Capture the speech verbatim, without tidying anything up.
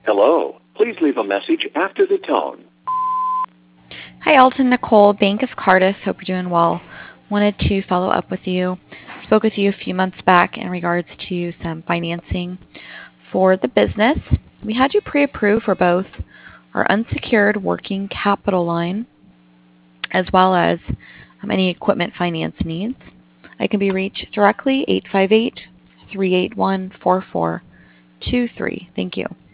Hello. Please leave a message after the tone. Hi, Alton. Nicole, Bank of Cardiff. Hope you're doing well. Wanted to follow up with you. Spoke with you a few months back in regards to some financing for the business. We had you pre-approved for both our unsecured working capital line as well as um, any equipment finance needs. I can be reached directly eight five eight, three eight one, four four two three. Thank you.